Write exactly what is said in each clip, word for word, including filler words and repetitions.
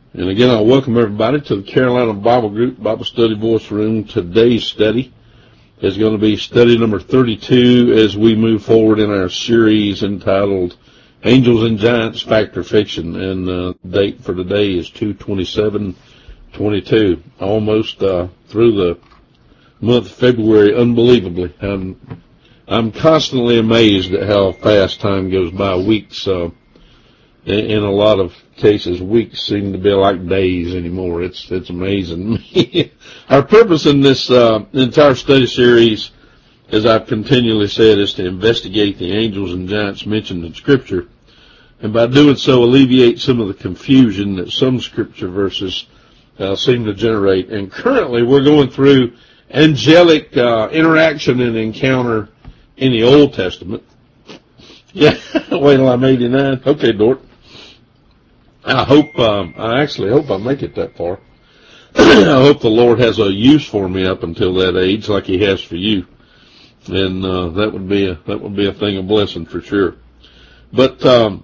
And again, I welcome everybody to the Carolina Bible Group Bible Study Voice Room. Today's study is going to be study number thirty-two as we move forward in our series entitled Angels and Giants, Fact or Fiction. And the uh, date for today is two twenty-seven twenty-two, almost uh, through the month of February, unbelievably. I'm, I'm constantly amazed at how fast time goes by. Weeks, uh, in, in a lot of cases, weeks seem to be like days anymore. It's it's amazing. Our purpose in this uh, entire study series, as I've continually said, is to investigate the angels and giants mentioned in Scripture, and by doing so alleviate some of the confusion that some Scripture verses uh, seem to generate. And currently we're going through angelic uh, interaction and encounter in the Old Testament. Yeah, wait till I'm eighty-nine. Okay, Dort. I hope, um, I actually hope I make it that far. I hope the Lord has a use for me up until that age, like He has for you, and uh, that would be a that would be a thing of blessing for sure. But um,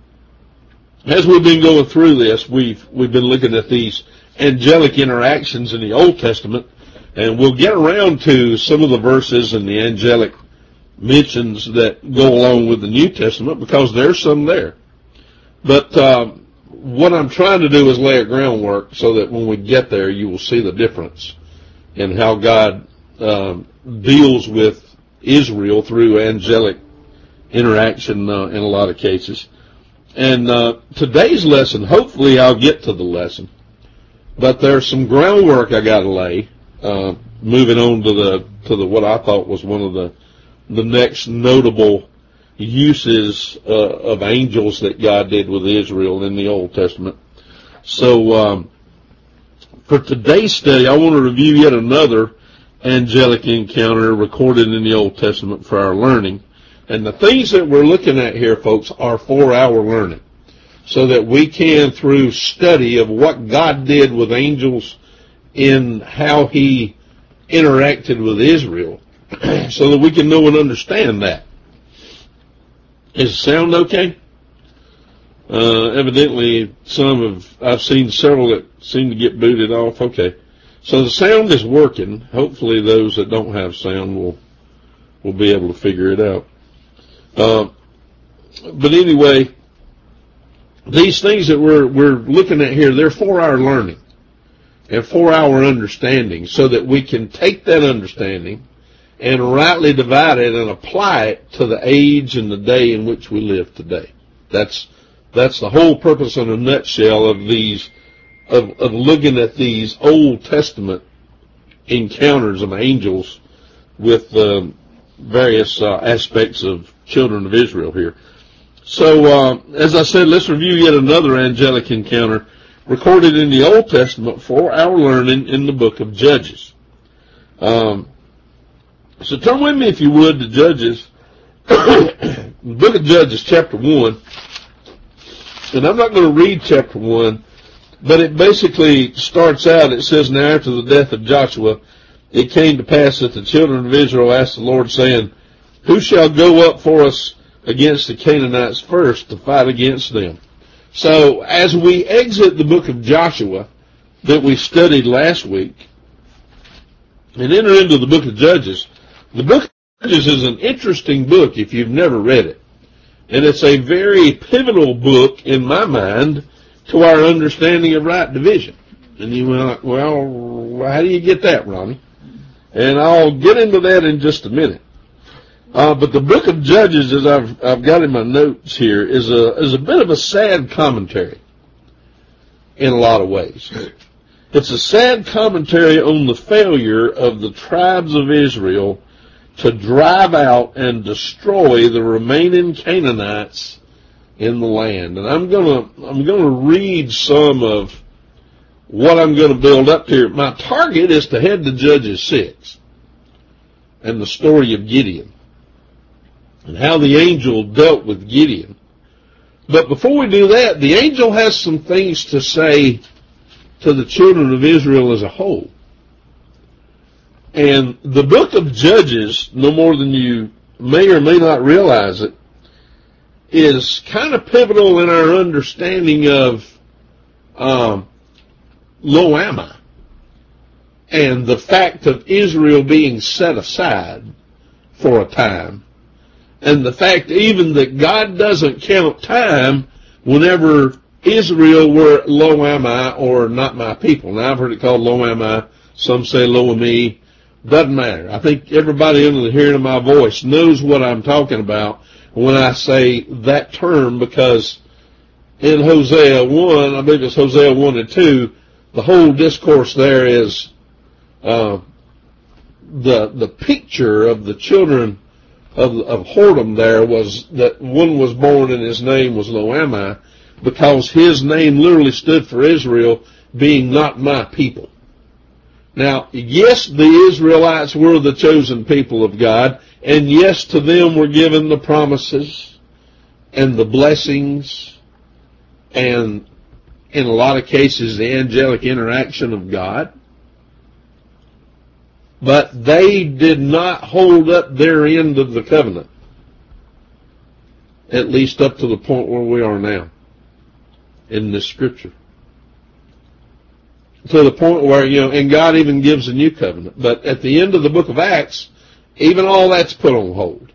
as we've been going through this, we've we've been looking at these angelic interactions in the Old Testament, and we'll get around to some of the verses and the angelic mentions that go along with the New Testament, because there's some there. But um, what I'm trying to do is lay a groundwork so that when we get there, you will see the difference in how God um, deals with Israel through angelic interaction uh, in a lot of cases. And uh, today's lesson, hopefully I'll get to the lesson, but there's some groundwork I got to lay. Uh, moving on to the to the what I thought was one of the the next notable uses uh, of angels that God did with Israel in the Old Testament. So um, for today's study, I want to review yet another angelic encounter recorded in the Old Testament for our learning. And the things that we're looking at here, folks, are for our learning, so that we can, through study of what God did with angels in how He interacted with Israel, so that we can know and understand that. Is the sound okay? Uh, evidently, some of, I've seen several that seem to get booted off. Okay. So the sound is working. Hopefully those that don't have sound will, will be able to figure it out. Uh, but anyway, these things that we're, we're looking at here, they're for our learning and for our understanding, so that we can take that understanding and rightly divide it and apply it to the age and the day in which we live today. That's that's the whole purpose in a nutshell of these, of, of looking at these Old Testament encounters of angels with um, various uh, aspects of children of Israel here. So, uh, as I said, let's review yet another angelic encounter recorded in the Old Testament for our learning in the book of Judges. Um, So turn with me, if you would, to Judges, the book of Judges, chapter one. And I'm not going to read chapter one, but it basically starts out, it says, "Now after the death of Joshua, it came to pass that the children of Israel asked the Lord, saying, Who shall go up for us against the Canaanites first to fight against them?" So as we exit the book of Joshua that we studied last week and enter into the book of Judges, the book of Judges is an interesting book if you've never read it. And it's a very pivotal book, in my mind, to our understanding of right division. And you went, well, how do you get that, Ronnie? And I'll get into that in just a minute. Uh, but the book of Judges, as I've, I've got in my notes here, is a, is a bit of a sad commentary in a lot of ways. It's a sad commentary on the failure of the tribes of Israel to drive out and destroy the remaining Canaanites in the land. And I'm gonna, I'm gonna read some of what I'm gonna build up here. My target is to head to Judges six and the story of Gideon and how the angel dealt with Gideon. But before we do that, the angel has some things to say to the children of Israel as a whole. And the book of Judges, no more than you may or may not realize it, is kind of pivotal in our understanding of um, lo am I, and the fact of Israel being set aside for a time, and the fact even that God doesn't count time whenever Israel were lo am I or not my people. Now I've heard it called lo am I, some say lo am me, doesn't matter. I think everybody under the hearing of my voice knows what I'm talking about when I say that term, because in Hosea one, I believe it's Hosea one and two, the whole discourse there is uh, the the picture of the children of, of whoredom there was that one was born and his name was Lo Am I, because his name literally stood for Israel, being not my people. Now, yes, the Israelites were the chosen people of God, and yes, to them were given the promises and the blessings and, in a lot of cases, the angelic interaction of God. But they did not hold up their end of the covenant, at least up to the point where we are now in this scripture. To the point where, you know, and God even gives a new covenant. But at the end of the book of Acts, even all that's put on hold.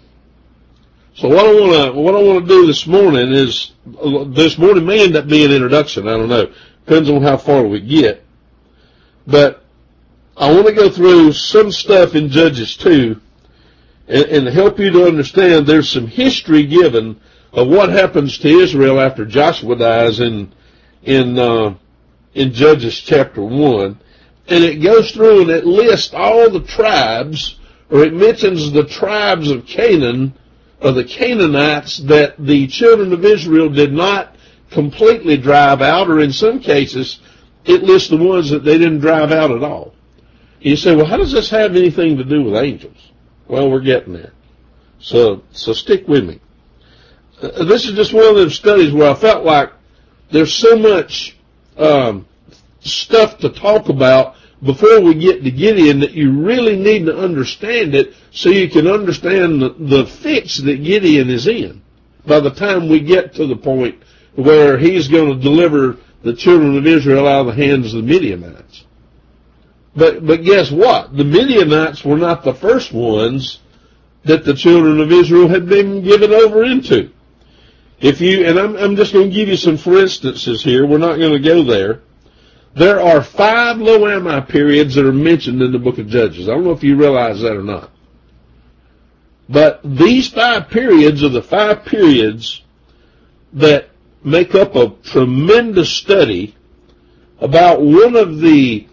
So what I want to what I want to do this morning is, this morning may end up being an introduction. I don't know. Depends on how far we get. But I want to go through some stuff in Judges two and, and help you to understand there's some history given of what happens to Israel after Joshua dies in in uh, in Judges chapter one. And it goes through and it lists all the tribes, or it mentions the tribes of Canaan, or the Canaanites, that the children of Israel did not completely drive out, or in some cases it lists the ones that they didn't drive out at all. You say, well, how does this have anything to do with angels? Well, we're getting there. So, so stick with me. Uh, this is just one of those studies where I felt like there's so much um, stuff to talk about before we get to Gideon that you really need to understand it so you can understand the, the fix that Gideon is in by the time we get to the point where he's going to deliver the children of Israel out of the hands of the Midianites. But, but guess what? The Midianites were not the first ones that the children of Israel had been given over into. If you, and I'm, I'm just going to give you some for instances here. We're not going to go there. There are five Lo Am I periods that are mentioned in the book of Judges. I don't know if you realize that or not. But these five periods are the five periods that make up a tremendous study about one of the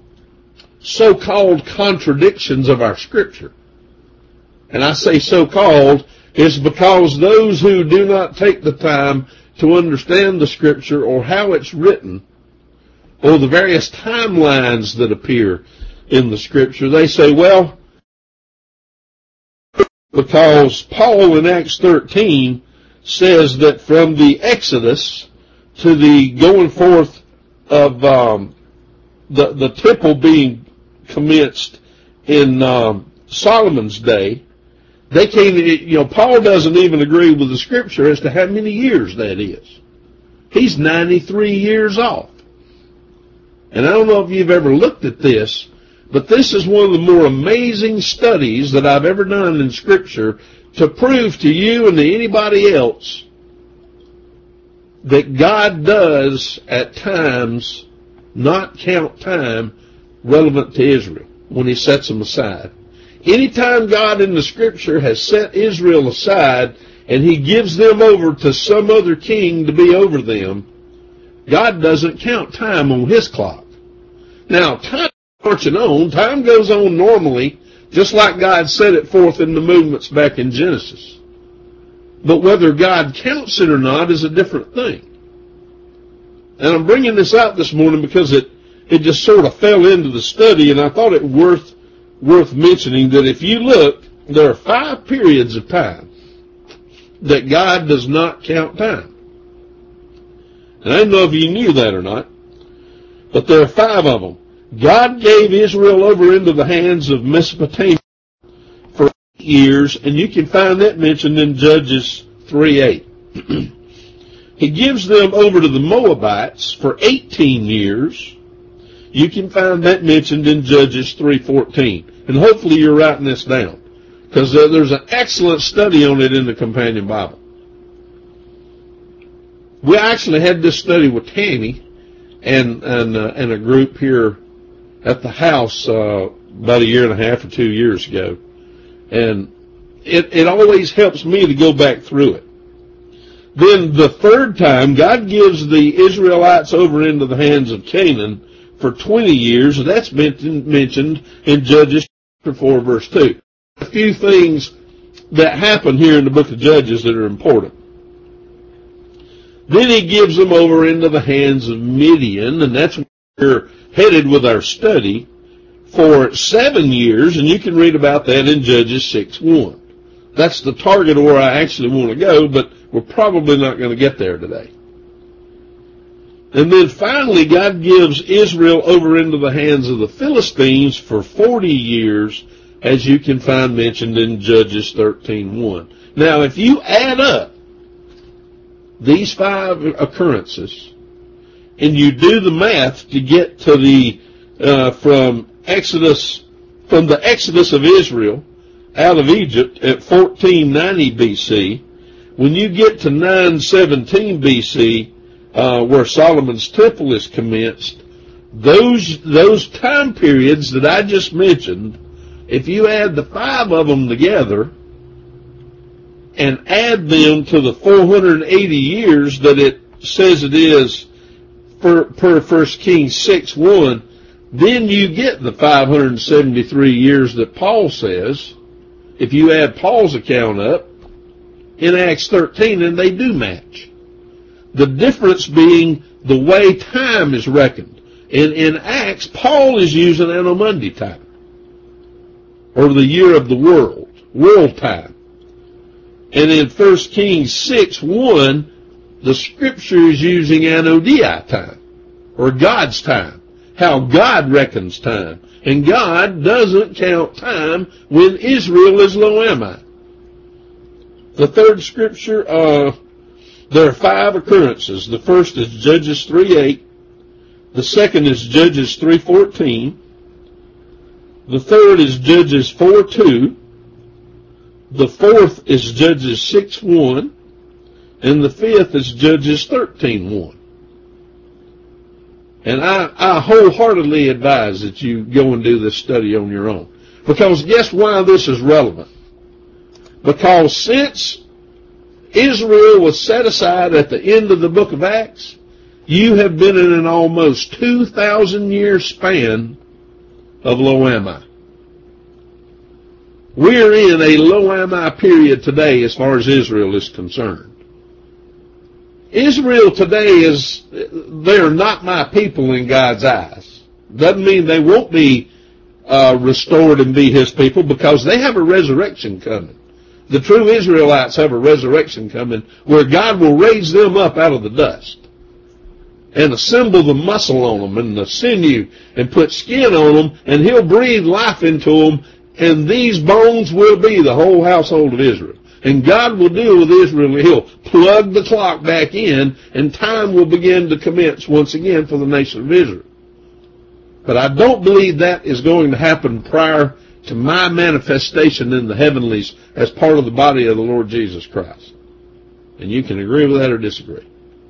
so-called contradictions of our Scripture. And I say so-called is because those who do not take the time to understand the Scripture or how it's written, or the various timelines that appear in the Scripture, they say, well, because Paul in Acts thirteen says that from the Exodus to the going forth of um, the, the temple being commenced in um, Solomon's day, they can't, you know, Paul doesn't even agree with the Scripture as to how many years that is. He's ninety-three years off. And I don't know if you've ever looked at this, but this is one of the more amazing studies that I've ever done in Scripture to prove to you and to anybody else that God does at times not count time relevant to Israel when he sets them aside. Anytime God in the Scripture has set Israel aside and he gives them over to some other king to be over them, God doesn't count time on his clock. Now, time is marching on. Time goes on normally, just like God set it forth in the movements back in Genesis. But whether God counts it or not is a different thing. And I'm bringing this out this morning because it, it just sort of fell into the study, and I thought it worth, worth mentioning that if you look, there are five periods of time that God does not count time. And I don't know if you knew that or not, but there are five of them. God gave Israel over into the hands of Mesopotamia for eight years, and you can find that mentioned in Judges three eight. He gives them over to the Moabites for eighteen years, you can find that mentioned in Judges three fourteen. And hopefully you're writing this down, because uh, there's an excellent study on it in the Companion Bible. We actually had this study with Tammy and and, uh, and a group here at the house uh, about a year and a half or two years ago. And it, it always helps me to go back through it. Then the third time, God gives the Israelites over into the hands of Canaan for twenty years, and that's mentioned in Judges chapter four, verse two. A few things that happen here in the book of Judges that are important. Then he gives them over into the hands of Midian, and that's where we're headed with our study, for seven years, and you can read about that in Judges six one. That's the target of where I actually want to go, but we're probably not going to get there today. And then finally, God gives Israel over into the hands of the Philistines for forty years, as you can find mentioned in Judges thirteen one. Now, if you add up these five occurrences, and you do the math to get to the, uh, from Exodus, from the Exodus of Israel out of Egypt at fourteen ninety B C, when you get to nine seventeen B C, uh, where Solomon's temple is commenced, those, those time periods that I just mentioned, if you add the five of them together and add them to the four hundred eighty years that it says it is per, per First Kings six one, then you get the five hundred seventy-three years that Paul says, if you add Paul's account up, in Acts thirteen, and they do match. The difference being the way time is reckoned. In, in Acts, Paul is using Anno Mundi time, or the year of the world, world time. And in First Kings six one, the Scripture is using Anno Dei time, or God's time, how God reckons time. And God doesn't count time when Israel is Lo-Ammi. The third Scripture, uh, there are five occurrences. The first is Judges three eight. The second is Judges three fourteen. The third is Judges four two. The fourth is Judges six one. And the fifth is Judges thirteen one. And I, I wholeheartedly advise that you go and do this study on your own. Because guess why this is relevant? Because since Israel was set aside at the end of the book of Acts, you have been in an almost two thousand year span of Lo-Ammi. We're in a Lo-Ammi period today as far as Israel is concerned. Israel today is, they are not my people in God's eyes. Doesn't mean they won't be uh, restored and be His people, because they have a resurrection coming. The true Israelites have a resurrection coming where God will raise them up out of the dust and assemble the muscle on them and the sinew and put skin on them, and He'll breathe life into them, and these bones will be the whole household of Israel. And God will deal with Israel. He'll plug the clock back in, and time will begin to commence once again for the nation of Israel. But I don't believe that is going to happen prior to my manifestation in the heavenlies as part of the body of the Lord Jesus Christ. And you can agree with that or disagree.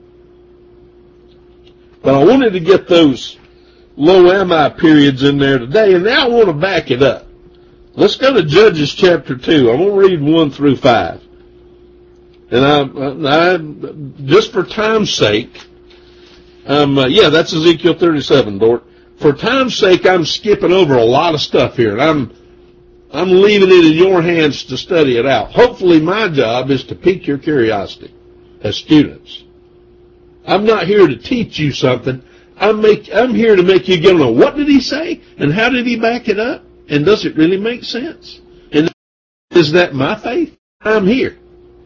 But I wanted to get those Lo-Ammi periods in there today, and now I want to back it up. Let's go to Judges chapter two. I'm going to read one through five. And I, I just for time's sake, um, uh, yeah, that's Ezekiel thirty-seven, Dort. For time's sake, I'm skipping over a lot of stuff here, and I'm I'm leaving it in your hands to study it out. Hopefully my job is to pique your curiosity as students. I'm not here to teach you something. I'm, make, I'm here to make you go, what did he say? And how did he back it up? And does it really make sense? And is that my faith? I'm here.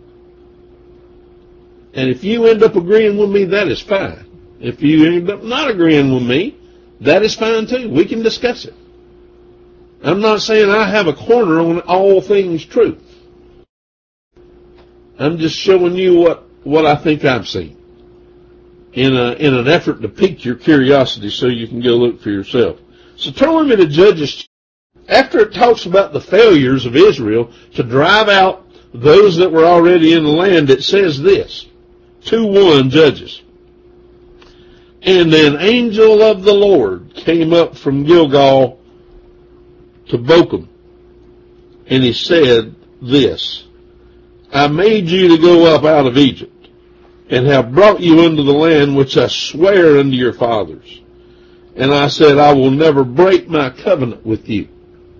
And if you end up agreeing with me, that is fine. If you end up not agreeing with me, that is fine too. We can discuss it. I'm not saying I have a corner on all things truth. I'm just showing you what, what I think I've seen. in a, in an effort to pique your curiosity so you can go look for yourself. So turn with me to Judges. After it talks about the failures of Israel to drive out those that were already in the land, it says this, two one Judges. And an angel of the Lord came up from Gilgal to Bochum, and he said this, I made you to go up out of Egypt, and have brought you into the land which I swear unto your fathers. And I said, I will never break my covenant with you.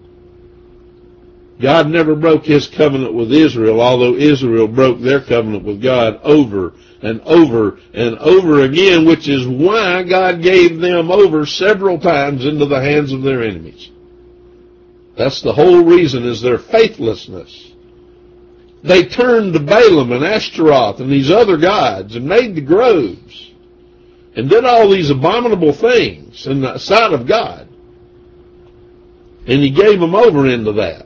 God never broke his covenant with Israel, although Israel broke their covenant with God over and over and over again, which is why God gave them over several times into the hands of their enemies. That's the whole reason, is their faithlessness. They turned to Balaam and Ashtaroth and these other gods and made the groves and did all these abominable things in the sight of God. And he gave them over into that.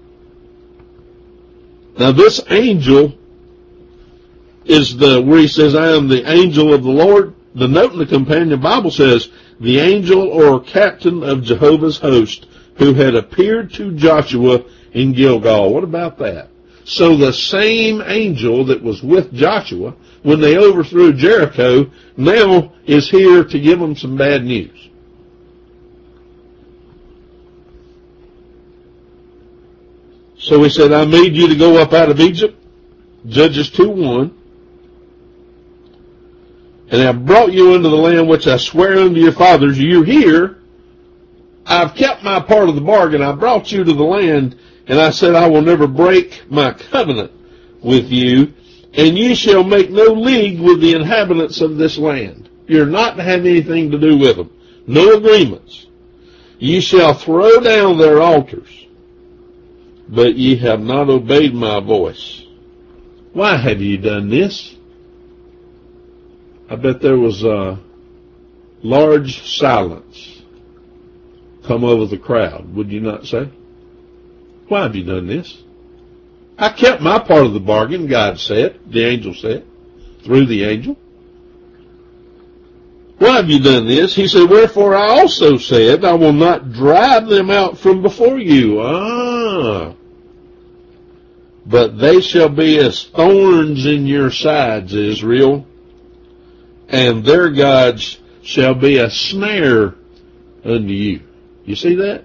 Now this angel is the, where he says, I am the angel of the Lord. The note in the companion Bible says, the angel or captain of Jehovah's host who had appeared to Joshua in Gilgal. What about that? So the same angel that was with Joshua when they overthrew Jericho now is here to give them some bad news. So he said, I made you to go up out of Egypt, Judges two one, and I brought you into the land which I swear unto your fathers. You're here. I've kept my part of the bargain. I brought you to the land, and I said, I will never break my covenant with you, and ye shall make no league with the inhabitants of this land. You're not to have anything to do with them. No agreements. Ye shall throw down their altars, but ye have not obeyed my voice. Why have ye done this? I bet there was a large silence come over the crowd, would you not say? Why have you done this? I kept my part of the bargain, God said, the angel said, through the angel. Why have you done this? He said, wherefore I also said, I will not drive them out from before you. Ah. But they shall be as thorns in your sides, Israel, and their gods shall be a snare unto you. You see that?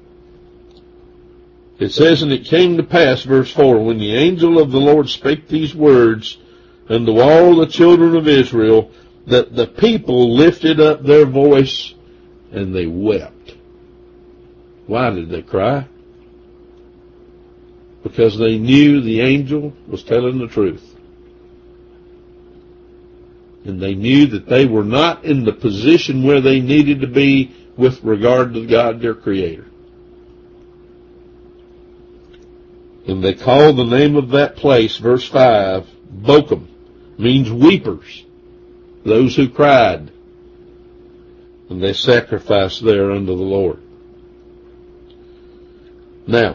It says, and it came to pass, verse four, when the angel of the Lord spake these words unto all the children of Israel, that the people lifted up their voice and they wept. Why did they cry? Because they knew the angel was telling the truth. And they knew that they were not in the position where they needed to be with regard to God, their Creator. And they called the name of that place, verse five, Bochum, means weepers, those who cried. And they sacrificed there unto the Lord. Now,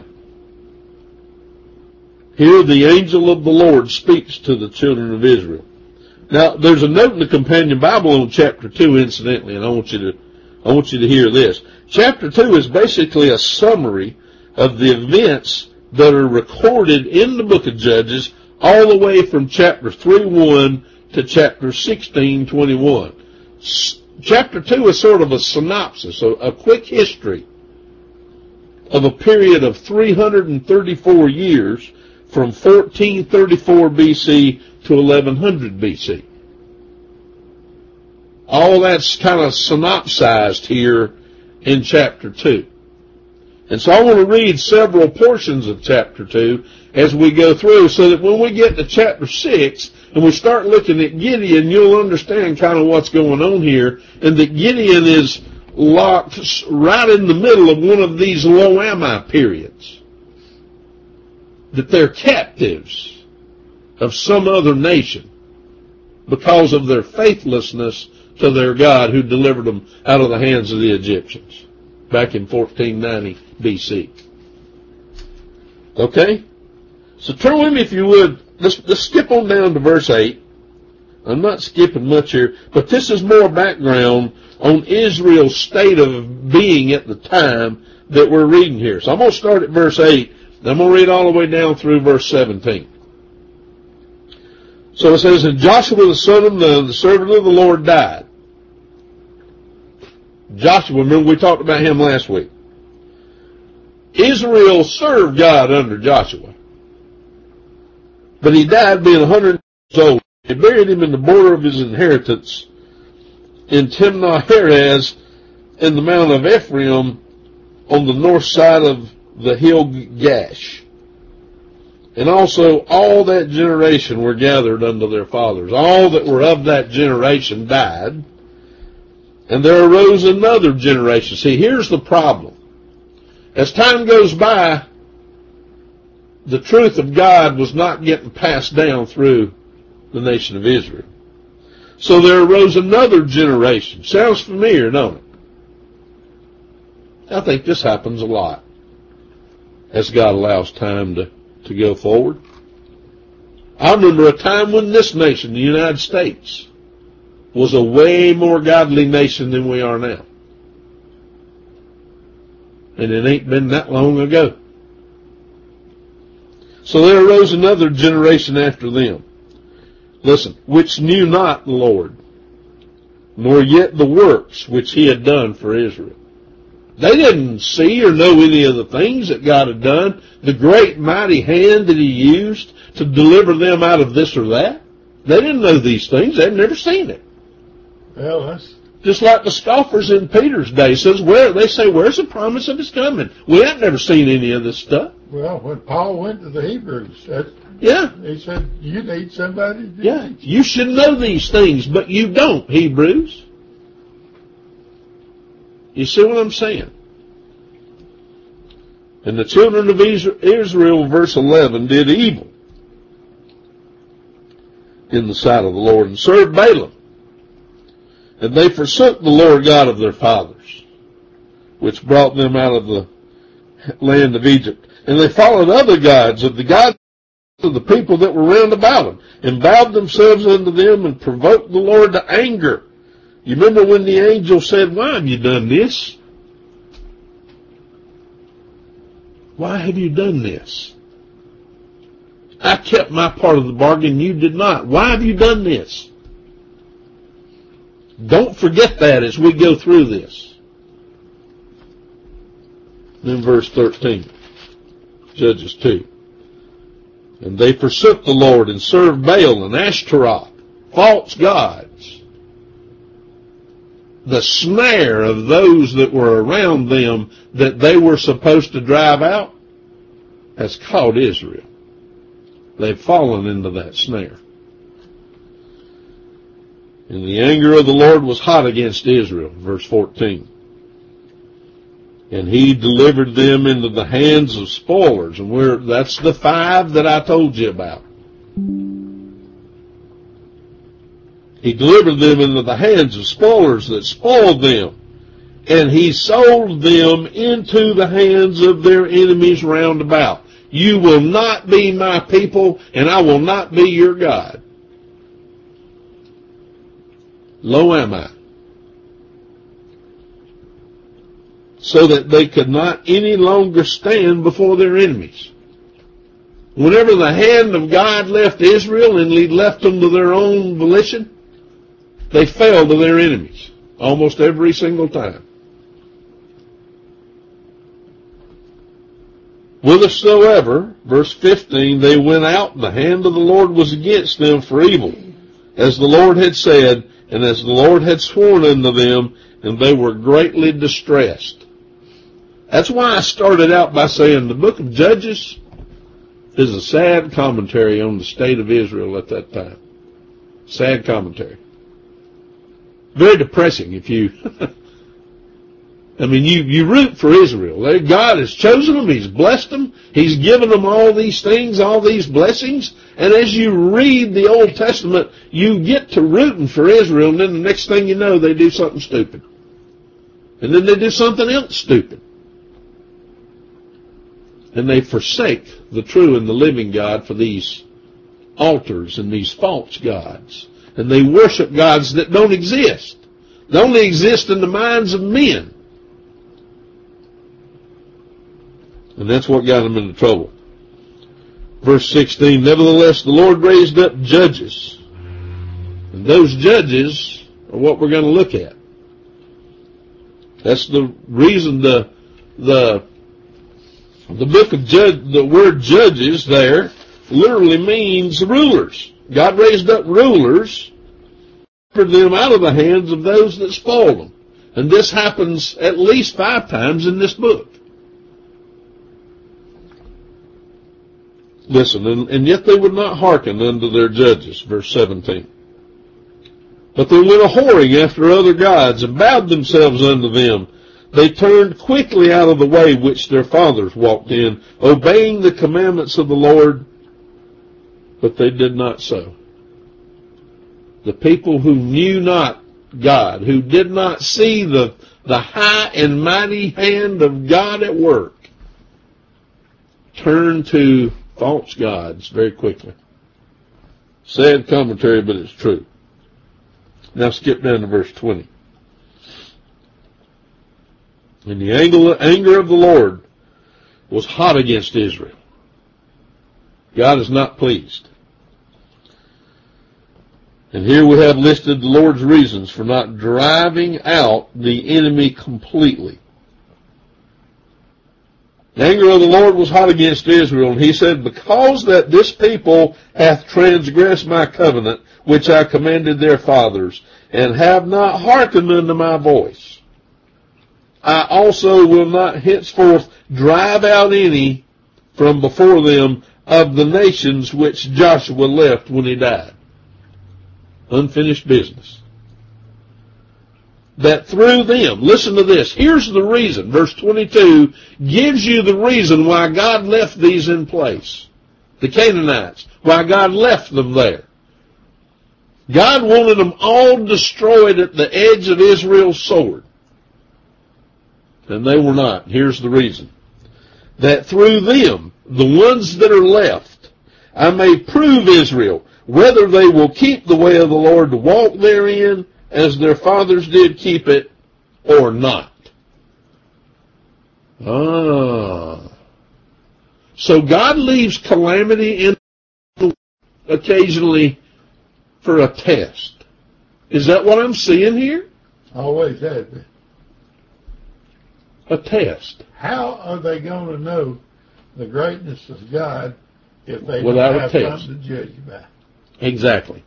here the angel of the Lord speaks to the children of Israel. Now, there's a note in the companion Bible on chapter two, incidentally, and I want you to, I want you to hear this. Chapter two is basically a summary of the events that are recorded in the book of Judges all the way from chapter three one to chapter sixteen twenty-one. Chapter two is sort of a synopsis, a, a quick history of a period of three hundred thirty-four years from fourteen thirty-four B C to eleven hundred B C. All that's kind of synopsized here in chapter two. And so I want to read several portions of chapter two as we go through so that when we get to chapter six and we start looking at Gideon, you'll understand kind of what's going on here, and that Gideon is locked right in the middle of one of these Lo-Ammi periods. That they're captives of some other nation because of their faithlessness to their God who delivered them out of the hands of the Egyptians back in fourteen ninety B C. Okay? So turn with me, if you would. Let's, let's skip on down to verse eight. I'm not skipping much here, but this is more background on Israel's state of being at the time that we're reading here. So I'm going to start at verse eight, and I'm going to read all the way down through verse seventeen. So it says, and Joshua the son of Nun, the servant of the Lord, died. Joshua, remember we talked about him last week. Israel served God under Joshua. But he died being one hundred years old. They buried him in the border of his inheritance in Timnah-Heres in the mount of Ephraim on the north side of the hill Gash. And also all that generation were gathered unto their fathers. All that were of that generation died. And there arose another generation. See, here's the problem. As time goes by, the truth of God was not getting passed down through the nation of Israel. So there arose another generation. Sounds familiar, don't it? I think this happens a lot as God allows time to, to go forward. I remember a time when this nation, the United States, was a way more godly nation than we are now. And it ain't been that long ago. So there arose another generation after them. Listen, which knew not the Lord, nor yet the works which he had done for Israel. They didn't see or know any of the things that God had done, the great mighty hand that he used to deliver them out of this or that. They didn't know these things. They'd never seen it. Well, that's... Just like the scoffers in Peter's day says, where they say, where's the promise of his coming? We have never seen any of this stuff. Well, when Paul went to the Hebrews, that, yeah, he said, you need somebody to yeah, teach. You should know these things, but you don't, Hebrews. You see what I'm saying? And the children of Israel, verse eleven, did evil in the sight of the Lord and served Balaam. And they forsook the Lord God of their fathers, which brought them out of the land of Egypt. And they followed other gods of the gods of the people that were round about them, and bowed themselves unto them and provoked the Lord to anger. You remember when the angel said, why have you done this? Why have you done this? I kept my part of the bargain, you did not. Why have you done this? Don't forget that as we go through this. Then verse thirteen, Judges two. And they forsook the Lord and served Baal and Ashtaroth, false gods. The snare of those that were around them that they were supposed to drive out has caught Israel. They've fallen into that snare. And the anger of the Lord was hot against Israel, verse fourteen. And he delivered them into the hands of spoilers. And we're, that's the five that I told you about. He delivered them into the hands of spoilers that spoiled them. And he sold them into the hands of their enemies round about. You will not be my people, and I will not be your God. Lo am I. So that they could not any longer stand before their enemies. Whenever the hand of God left Israel and he left them to their own volition, they fell to their enemies almost every single time. Whithersoever, verse fifteen, they went out, the hand of the Lord was against them for evil, as the Lord had said, and as the Lord had sworn unto them, and they were greatly distressed. That's why I started out by saying the book of Judges is a sad commentary on the state of Israel at that time. Sad commentary. Very depressing if you... I mean, you, you root for Israel. God has chosen them. He's blessed them. He's given them all these things, all these blessings. And as you read the Old Testament, you get to rooting for Israel, and then the next thing you know, they do something stupid. And then they do something else stupid. And they forsake the true and the living God for these altars and these false gods. And they worship gods that don't exist. They only exist in the minds of men. And that's what got them into trouble. Verse sixteen, nevertheless, the Lord raised up judges. And those judges are what we're going to look at. That's the reason the the the book of Judge, the word judges there literally means rulers. God raised up rulers for them out of the hands of those that spoiled them. And this happens at least five times in this book. Listen, and, and yet they would not hearken unto their judges, verse seventeen. But they went a-whoring after other gods, and bowed themselves unto them. They turned quickly out of the way which their fathers walked in, obeying the commandments of the Lord, but they did not so. The people who knew not God, who did not see the, the high and mighty hand of God at work, turned to false gods very quickly. Sad commentary, but it's true. Now skip down to verse twenty. And the anger of the Lord was hot against Israel. God is not pleased. And here we have listed the Lord's reasons for not driving out the enemy completely. The anger of the Lord was hot against Israel, and he said, because that this people hath transgressed my covenant, which I commanded their fathers, and have not hearkened unto my voice, I also will not henceforth drive out any from before them of the nations which Joshua left when he died. Unfinished business. That through them, listen to this, here's the reason, verse twenty-two gives you the reason why God left these in place. The Canaanites, why God left them there. God wanted them all destroyed at the edge of Israel's sword. And they were not. Here's the reason. That through them, the ones that are left, I may prove Israel, whether they will keep the way of the Lord to walk therein, as their fathers did keep it, or not. Ah. So God leaves calamity in occasionally for a test. Is that what I'm seeing here? Always has been. A test. How are they going to know the greatness of God if they Without don't a have test. something to judge by? Exactly.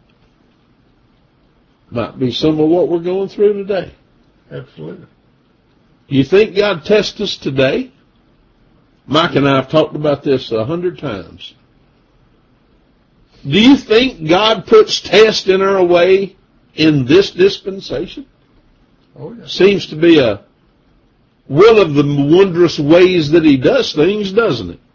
Might be some of what we're going through today. Absolutely. You think God tests us today? Mike and I have talked about this a hundred times. Do you think God puts tests in our way in this dispensation? Oh, yeah. Seems to be a one of the wondrous ways that he does things, doesn't it?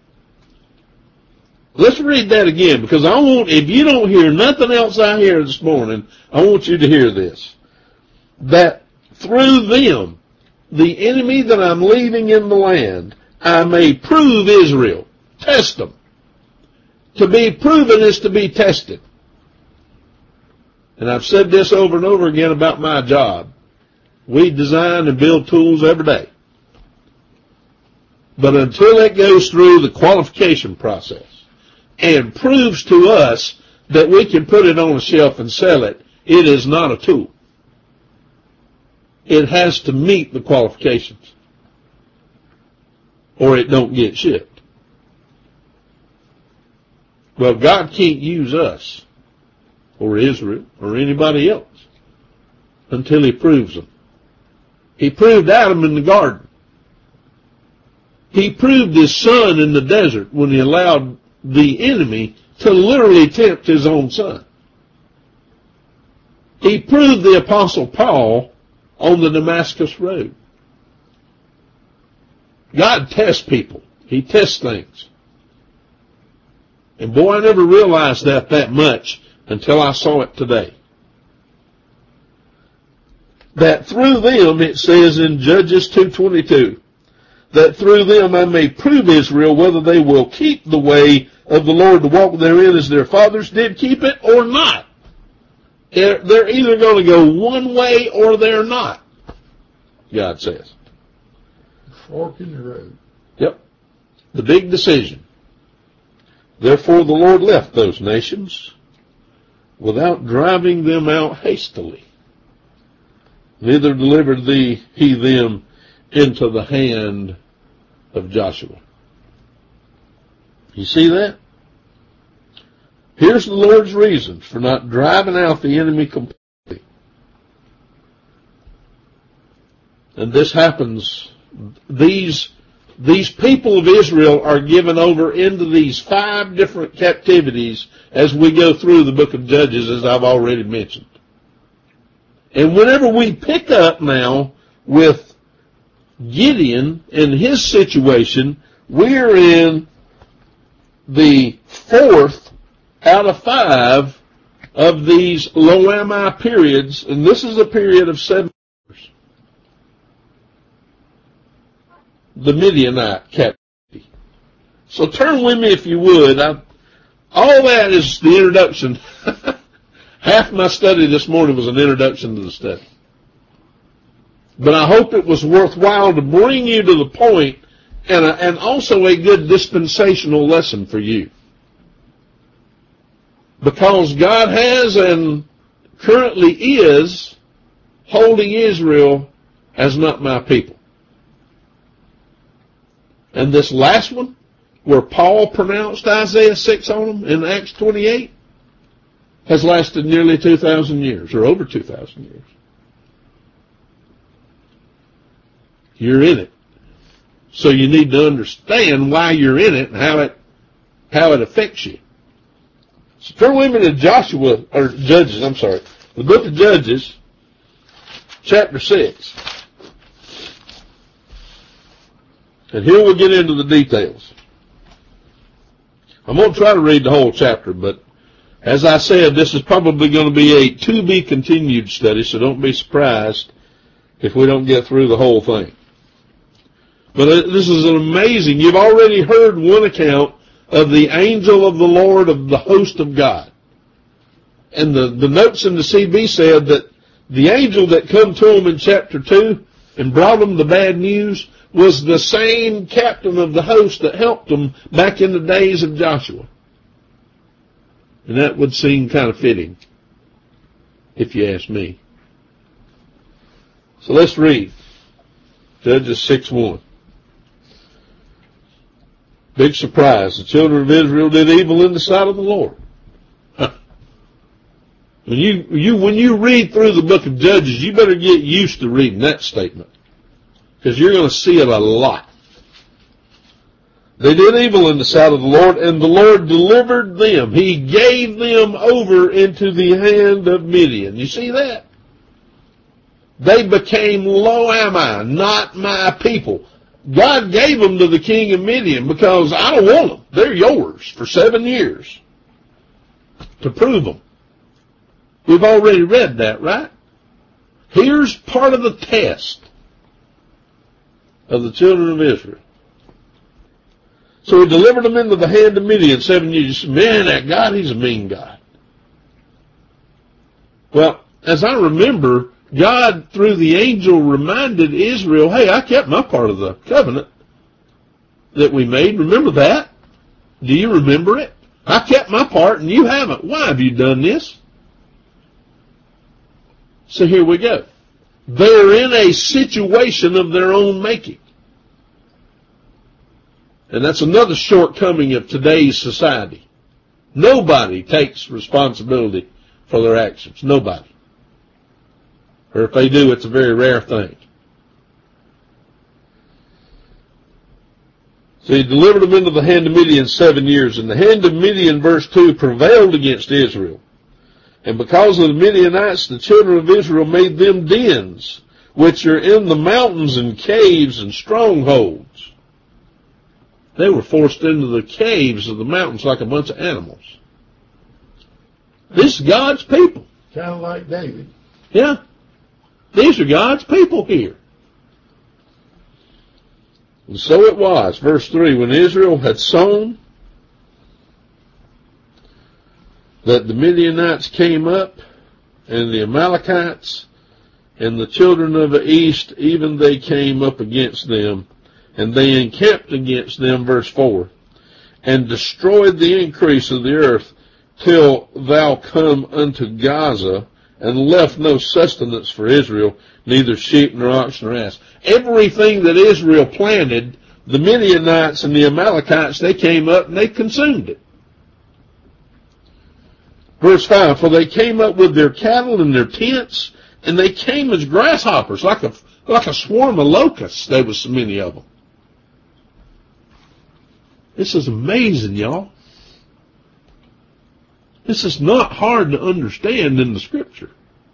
Let's read that again, because I want, if you don't hear nothing else I hear this morning, I want you to hear this. That through them, the enemy that I'm leaving in the land, I may prove Israel. Test them. To be proven is to be tested. And I've said this over and over again about my job. We design and build tools every day. But until it goes through the qualification process and proves to us that we can put it on a shelf and sell it, it is not a tool. It has to meet the qualifications, or it don't get shipped. Well, God can't use us or Israel or anybody else until he proves them. He proved Adam in the garden. He proved his son in the desert when he allowed the enemy to literally tempt his own son. He proved the Apostle Paul on the Damascus Road. God tests people. He tests things. And boy, I never realized that that much until I saw it today. That through them, it says in Judges two twenty-two, that through them I may prove Israel whether they will keep the way of the Lord to walk therein as their fathers did keep it or not. They're, they're either going to go one way or they're not, God says. Fork in the road. Yep. The big decision. Therefore the Lord left those nations without driving them out hastily. Neither delivered thee, he them into the hand of Joshua. You see that? Here's the Lord's reasons for not driving out the enemy completely. And this happens, these, these people of Israel are given over into these five different captivities as we go through the book of Judges, as I've already mentioned. And whenever we pick up now with Gideon and his situation, we're in the fourth out of five of these Lo-Ammi periods, and this is a period of seven years. The Midianite captivity. So turn with me if you would. I, all that is the introduction. Half my study this morning was an introduction to the study. But I hope it was worthwhile to bring you to the point, and, a, and also a good dispensational lesson for you. Because God has and currently is holding Israel as not my people. And this last one, where Paul pronounced Isaiah six on them in Acts twenty-eight, has lasted nearly two thousand years, or over two thousand years. You're in it. So you need to understand why you're in it and how it, how it affects you. So turn with me to Joshua, or Judges, I'm sorry, the book of Judges, chapter six. And here we'll get into the details. I'm going to try to read the whole chapter, but as I said, this is probably going to be a to-be-continued study, so don't be surprised if we don't get through the whole thing. But this is an amazing, you've already heard one account of the angel of the Lord of the host of God. And the, the notes in the C B said that the angel that come to him in chapter two and brought them the bad news was the same captain of the host that helped them back in the days of Joshua. And that would seem kind of fitting, if you ask me. So let's read Judges six one. Big surprise. The children of Israel did evil in the sight of the Lord. Huh. When you, you, when you read through the book of Judges, you better get used to reading that statement, because you're going to see it a lot. They did evil in the sight of the Lord, and the Lord delivered them. He gave them over into the hand of Midian. You see that? They became Lo-Ammi, not my people. God gave them to the king of Midian because I don't want them. They're yours for seven years to prove them. We've already read that, right? Here's part of the test of the children of Israel. So he delivered them into the hand of Midian seven years. Man, that God, he's a mean God. Well, as I remember, God, through the angel, reminded Israel, hey, I kept my part of the covenant that we made. Remember that? Do you remember it? I kept my part and you haven't. Why have you done this? So here we go. They're in a situation of their own making. And that's another shortcoming of today's society. Nobody takes responsibility for their actions. Nobody. Or if they do, it's a very rare thing. So he delivered them into the hand of Midian seven years. And the hand of Midian, verse two, prevailed against Israel. And because of the Midianites, the children of Israel made them dens, which are in the mountains and caves and strongholds. They were forced into the caves of the mountains like a bunch of animals. This is God's people. Kind of like David. Yeah. These are God's people here. And so it was, verse three, when Israel had sown, that the Midianites came up and the Amalekites, and the children of the east, even they came up against them, and they encamped against them, verse four, and destroyed the increase of the earth, till thou come unto Gaza, and left no sustenance for Israel, neither sheep nor ox nor ass. Everything that Israel planted, the Midianites and the Amalekites, they came up and they consumed it. Verse five, for they came up with their cattle and their tents, and they came as grasshoppers, like a, like a swarm of locusts. There was so many of them. This is amazing, y'all. This is not hard to understand in the Scripture.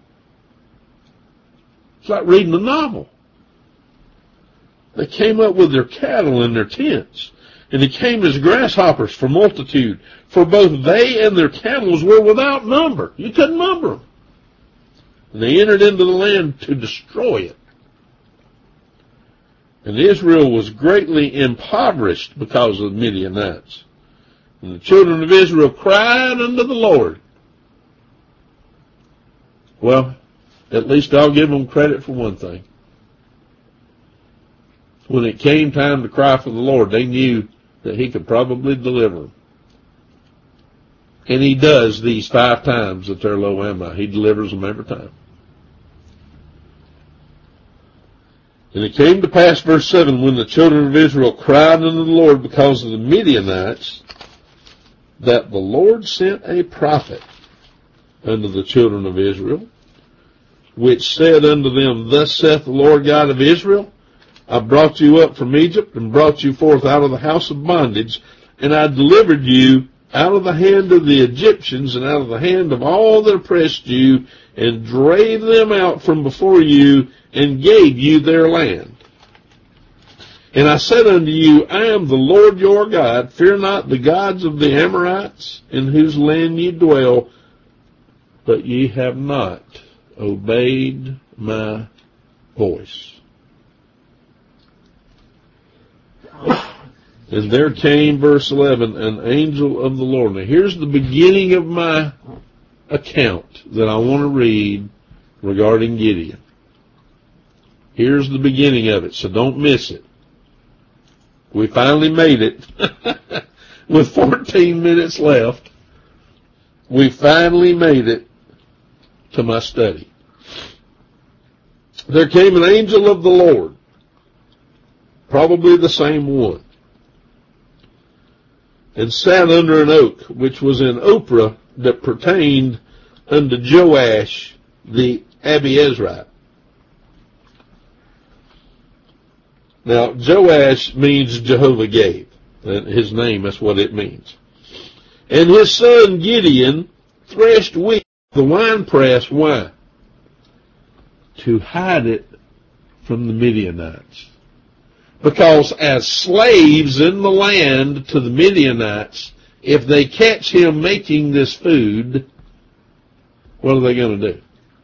It's like reading a novel. They came up with their cattle and their tents, and they came as grasshoppers for multitude, for both they and their cattle were without number. You couldn't number them. And they entered into the land to destroy it. And Israel was greatly impoverished because of the Midianites. And the children of Israel cried unto the Lord. Well, at least I'll give them credit for one thing. When it came time to cry for the Lord, they knew that He could probably deliver them. And He does these five times that they're Lo Ammi. He delivers them every time. And it came to pass, verse seven, when the children of Israel cried unto the Lord because of the Midianites, that the Lord sent a prophet unto the children of Israel, which said unto them, thus saith the Lord God of Israel, I brought you up from Egypt, and brought you forth out of the house of bondage, and I delivered you out of the hand of the Egyptians, and out of the hand of all that oppressed you, and drave them out from before you, and gave you their land. And I said unto you, I am the Lord your God. Fear not the gods of the Amorites, in whose land ye dwell, but ye have not obeyed my voice. And there came, verse eleven, an angel of the Lord. Now here's the beginning of my account that I want to read regarding Gideon. Here's the beginning of it, so don't miss it. We finally made it with fourteen minutes left. We finally made it to my study. There came an angel of the Lord, probably the same one, and sat under an oak, which was in Ophrah, that pertained unto Joash the Abiezrite. Now, Joash means Jehovah gave. His name, that's what it means. And his son Gideon threshed wheat, the winepress wine, to hide it from the Midianites. Because as slaves in the land to the Midianites, if they catch him making this food, what are they going to do?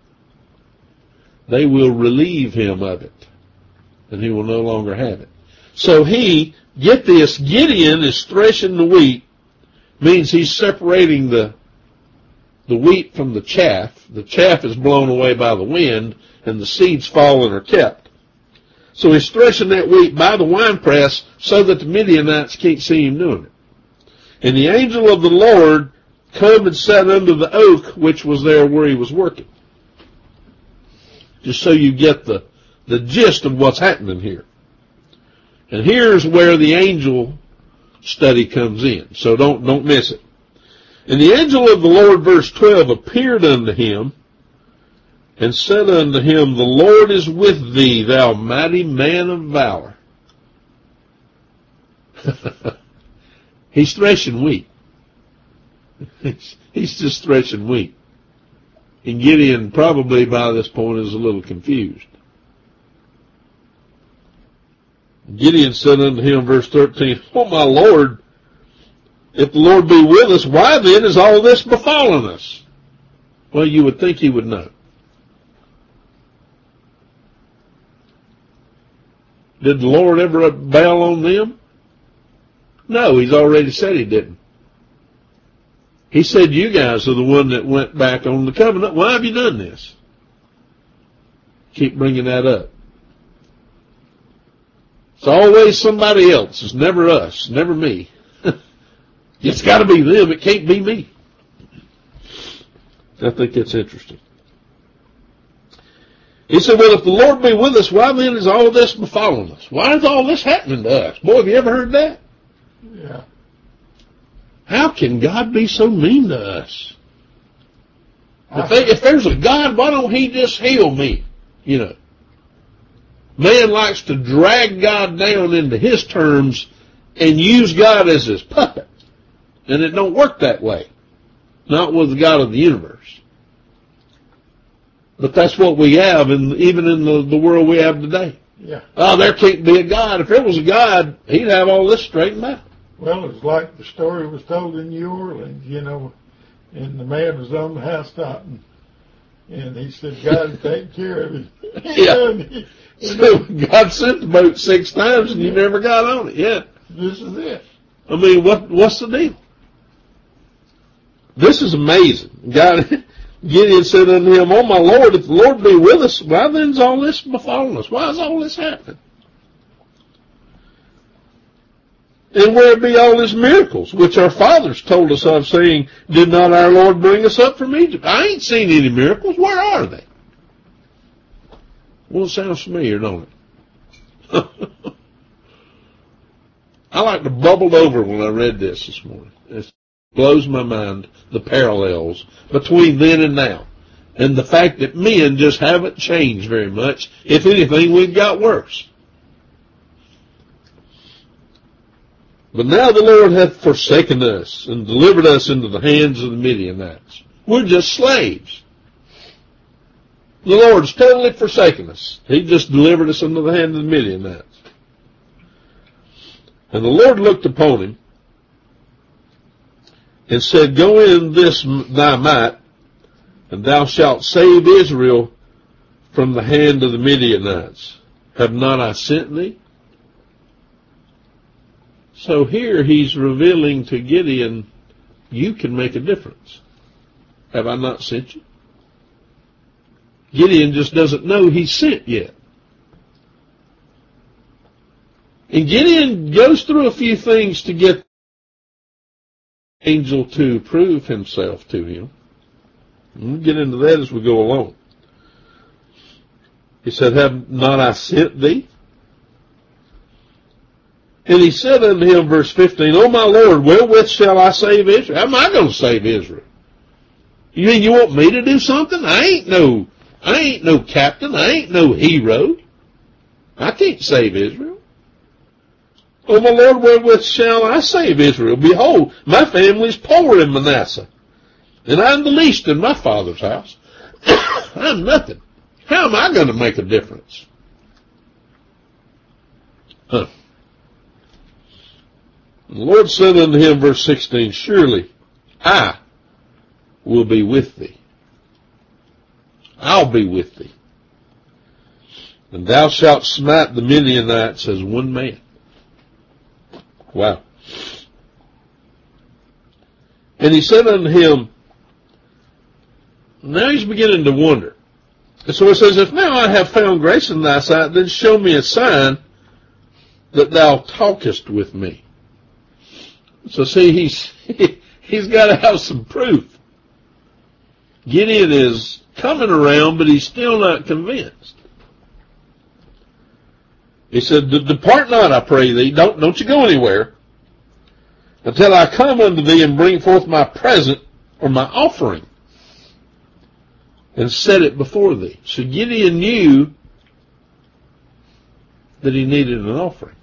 They will relieve him of it, and he will no longer have it. So he, get this, Gideon is threshing the wheat, means he's separating the, the wheat from the chaff. The chaff is blown away by the wind, and the seeds fall and are kept. So he's threshing that wheat by the winepress so that the Midianites can't see him doing it. And the angel of the Lord come and sat under the oak which was there where he was working. Just so you get the, the gist of what's happening here. And here's where the angel study comes in. So don't, don't miss it. And the angel of the Lord, verse twelve, appeared unto him, and said unto him, the Lord is with thee, thou mighty man of valor. He's threshing wheat. He's just threshing wheat. And Gideon probably by this point is a little confused. Gideon said unto him, verse thirteen, oh my Lord, if the Lord be with us, why then is all this befallen us? Well, you would think he would know. Did the Lord ever bail on them? No, he's already said he didn't. He said, you guys are the one that went back on the covenant. Why have you done this? Keep bringing that up. It's always somebody else. It's never us, never me. It's got to be them. It can't be me. I think that's interesting. He said, well, if the Lord be with us, why then is all this befalling us? Why is all this happening to us? Boy, have you ever heard that? Yeah. How can God be so mean to us? If, they, if there's a God, why don't he just heal me? You know. Man likes to drag God down into his terms and use God as his puppet. And it don't work that way. Not with the God of the universe. But that's what we have, in, even in the, the world we have today. Yeah. Oh, there can't be a God. If there was a God, he'd have all this straightened out. Well, it's like the story was told in New Orleans, you know, and the man was on the housetop, and, and he said, God is taking care of it. Yeah. he, So God sent the boat six times, and you never got on it. Yeah. This is it. I mean, what what's the deal? This is amazing. God, Gideon said unto him, oh, my Lord, if the Lord be with us, why then is all this befallen us? Why is all this happening? And where be all his miracles, which our fathers told us of, saying, did not our Lord bring us up from Egypt? I ain't seen any miracles. Where are they? Well, it sounds familiar, don't it? I like to bubble over when I read this this morning. It blows my mind, the parallels between then and now. And the fact that men just haven't changed very much. If anything, we've got worse. But now the Lord hath forsaken us and delivered us into the hands of the Midianites. We're just slaves. The Lord's totally forsaken us. He just delivered us into the hands of the Midianites. And the Lord looked upon him and said, go in this thy might, and thou shalt save Israel from the hand of the Midianites. Have not I sent thee? So here he's revealing to Gideon, you can make a difference. Have I not sent you? Gideon just doesn't know he's sent yet. And Gideon goes through a few things to get the angel to prove himself to him. We'll get into that as we go along. He said, have not I sent thee? And he said unto him, verse fifteen, O my Lord, wherewith shall I save Israel? How am I going to save Israel? You mean you want me to do something? I ain't no, I ain't no captain. I ain't no hero. I can't save Israel. O my Lord, wherewith shall I save Israel? Behold, my family is poor in Manasseh, and I'm the least in my father's house. I'm nothing. How am I going to make a difference? Huh. The Lord said unto him, verse sixteen, surely I will be with thee. I'll be with thee. And thou shalt smite the Midianites as one man. Wow. And he said unto him, now he's beginning to wonder. And so he says, if now I have found grace in thy sight, then show me a sign that thou talkest with me. So see, he's, he's got to have some proof. Gideon is coming around, but he's still not convinced. He said, depart not, I pray thee, don't, don't you go anywhere, until I come unto thee and bring forth my present or my offering, and set it before thee. So Gideon knew that he needed an offering.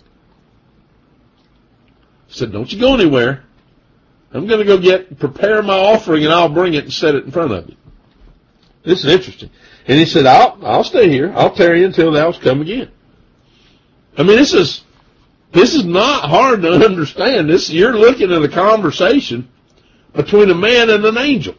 He said, don't you go anywhere. I'm going to go get, prepare my offering, and I'll bring it and set it in front of you. This is interesting. And he said, I'll, I'll stay here. I'll tarry until thou come again. I mean, this is, this is not hard to understand. This, you're looking at a conversation between a man and an angel.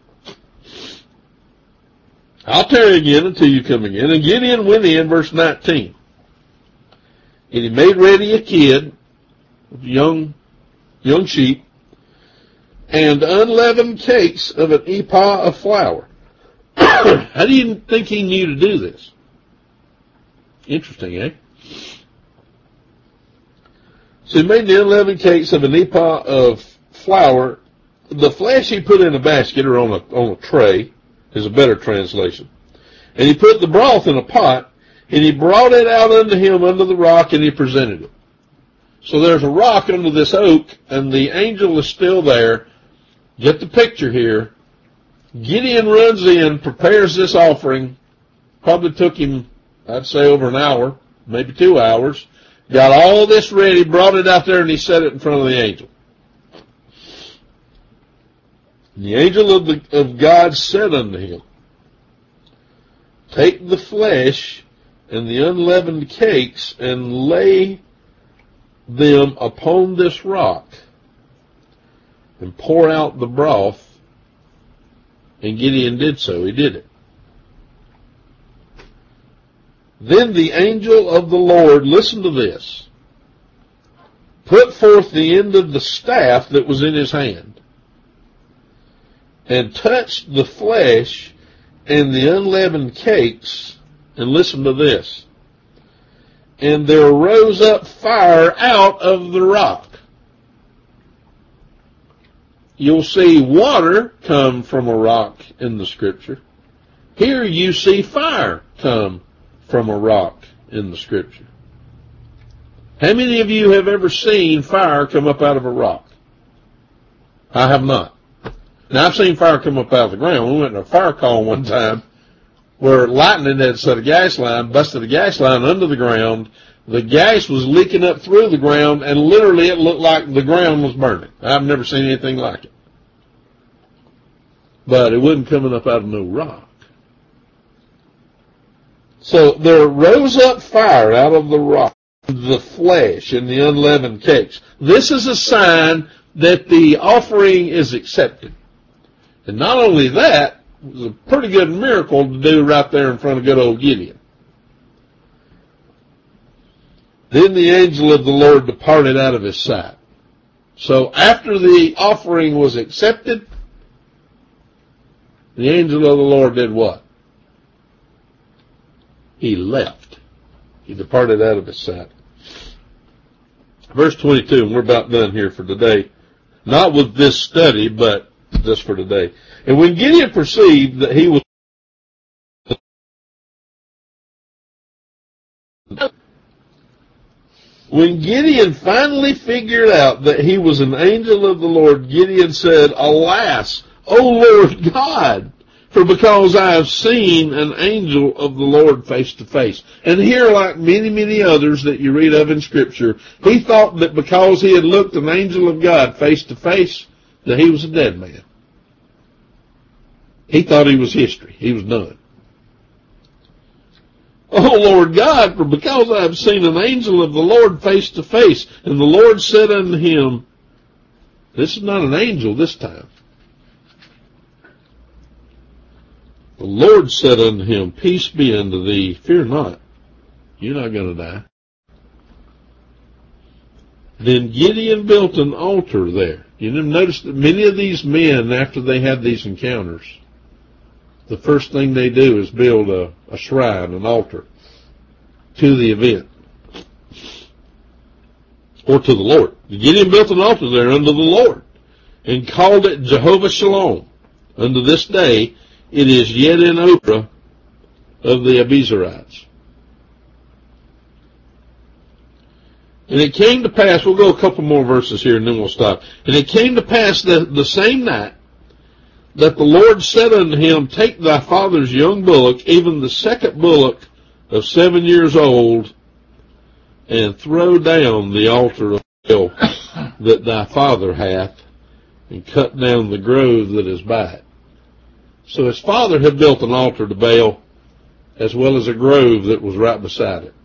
I'll tarry again until you come again. And Gideon went in, verse nineteen. And he made ready a kid, young, young sheep, and unleavened cakes of an ephah of flour. How do you think he knew to do this? Interesting, eh? So he made the unleavened cakes of an ephah of flour. The flesh he put in a basket or on a, on a tray is a better translation. And he put the broth in a pot, and he brought it out unto him under the rock, and he presented it. So there's a rock under this oak, and the angel is still there. Get the picture here. Gideon runs in, prepares this offering. Probably took him, I'd say, over an hour, maybe two hours. Got all this ready, brought it out there, and he set it in front of the angel. And the angel of, the, of God said unto him, take the flesh and the unleavened cakes and lay them upon this rock and pour out the broth. And Gideon did so. He did it. Then the angel of the Lord, listen to this, put forth the end of the staff that was in his hand and touched the flesh and the unleavened cakes, and listen to this, and there rose up fire out of the rock. You'll see water come from a rock in the Scripture. Here you see fire come from a rock in the Scripture. How many of you have ever seen fire come up out of a rock? I have not. Now, I've seen fire come up out of the ground. We went in a fire call one time where lightning had set a gas line, busted a gas line under the ground. The gas was leaking up through the ground, and literally it looked like the ground was burning. I've never seen anything like it. But it wasn't coming up out of no rock. So there rose up fire out of the rock, the flesh and the unleavened cakes. This is a sign that the offering is accepted. And not only that, it was a pretty good miracle to do right there in front of good old Gideon. Then the angel of the Lord departed out of his sight. So after the offering was accepted, the angel of the Lord did what? He left. He departed out of his sight. Verse twenty-two, and we're about done here for today. Not with this study, but just for today. And when Gideon perceived that he was When Gideon finally figured out that he was an angel of the Lord, Gideon said, alas, O Lord God, for because I have seen an angel of the Lord face to face. And here, like many, many others that you read of in Scripture, he thought that because he had looked an angel of God face to face, that he was a dead man. He thought he was history. He was done. Oh, Lord God, for because I have seen an angel of the Lord face to face. And the Lord said unto him, this is not an angel this time. The Lord said unto him, peace be unto thee, fear not. You're not going to die. Then Gideon built an altar there. You notice that many of these men, after they had these encounters, the first thing they do is build a, a shrine, an altar, to the event. Or to the Lord. Gideon built an altar there unto the Lord, and called it Jehovah Shalom. Unto this day, it is yet in Ophrah of the Abiezrites. And it came to pass, we'll go a couple more verses here and then we'll stop. And it came to pass that the same night that the Lord said unto him, take thy father's young bullock, even the second bullock of seven years old, and throw down the altar of Baal that thy father hath, and cut down the grove that is by it. So his father had built an altar to Baal, as well as a grove that was right beside it.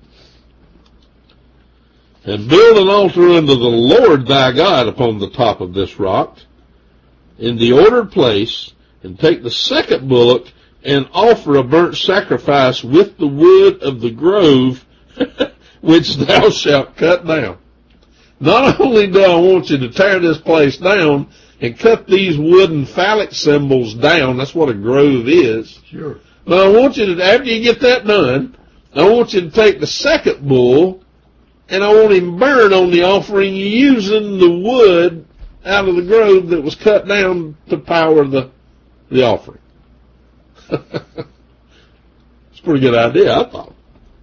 And build an altar unto the Lord thy God upon the top of this rock, in the ordered place, and take the second bullock, and offer a burnt sacrifice with the wood of the grove, which thou shalt cut down. Not only do I want you to tear this place down and cut these wooden phallic symbols down. That's what a grove is. Sure. Now, I want you to, after you get that done, I want you to take the second bull, and I want him burned on the offering using the wood out of the grove that was cut down to power the, the offering. It's a pretty good idea, I thought.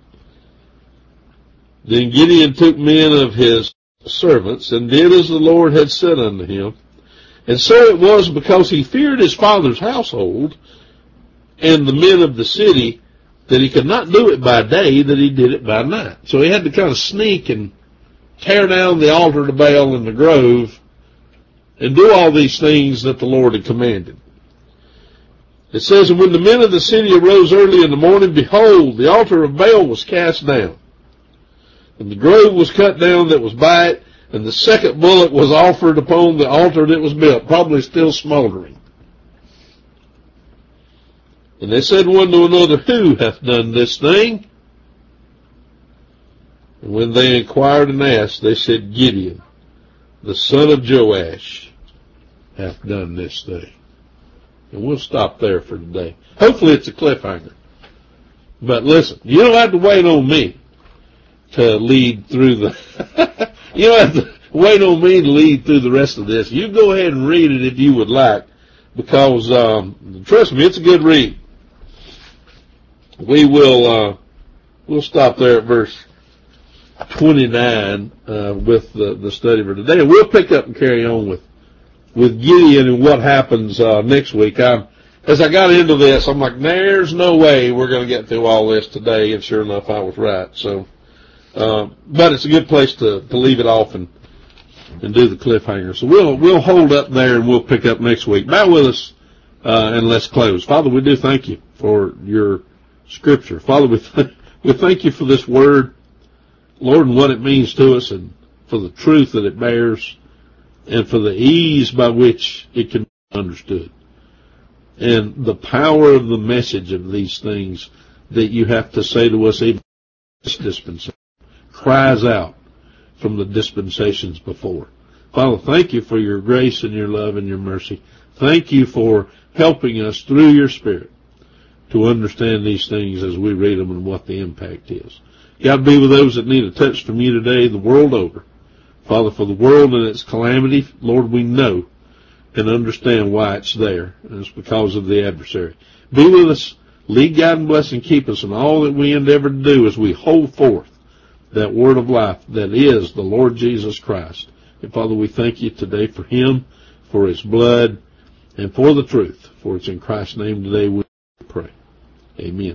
Then Gideon took men of his servants and did as the Lord had said unto him. And so it was, because he feared his father's household and the men of the city, that he could not do it by day, that he did it by night. So he had to kind of sneak and tear down the altar to Baal in the grove and do all these things that the Lord had commanded. It says, and when the men of the city arose early in the morning, behold, the altar of Baal was cast down, and the grove was cut down that was by it, and the second bullock was offered upon the altar that was built, probably still smoldering. And they said one to another, who hath done this thing? And when they inquired and asked, they said, Gideon, the son of Joash, hath done this thing. And we'll stop there for today. Hopefully it's a cliffhanger. But listen, you don't have to wait on me to lead through the, you don't have to wait on me to lead through the rest of this. You go ahead and read it if you would like, because, um, trust me, it's a good read. We will, uh, we'll stop there at verse twenty-nine, uh, with the, the study for today. And we'll pick up and carry on with with Gideon and what happens uh, next week. I, as I got into this, I'm like, there's no way we're going to get through all this today, and sure enough, I was right. So, uh, but it's a good place to, to leave it off and and do the cliffhanger. So we'll we'll hold up there, and we'll pick up next week. Bow with us, uh, and let's close. Father, we do thank you for your Scripture. Father, we th- we thank you for this word, Lord, and what it means to us, and for the truth that it bears, and for the ease by which it can be understood, and the power of the message of these things that you have to say to us. Even this dispensation cries out from the dispensations before. Father, thank you for your grace and your love and your mercy. Thank you for helping us through your Spirit to understand these things as we read them and what the impact is. God, be with those that need a touch from you today the world over. Father, for the world and its calamity, Lord, we know and understand why it's there, and it's because of the adversary. Be with us, lead, guide, and bless, and keep us in all that we endeavor to do as we hold forth that word of life that is the Lord Jesus Christ. And Father, we thank you today for him, for his blood, and for the truth. For it's in Christ's name today we pray. Amen.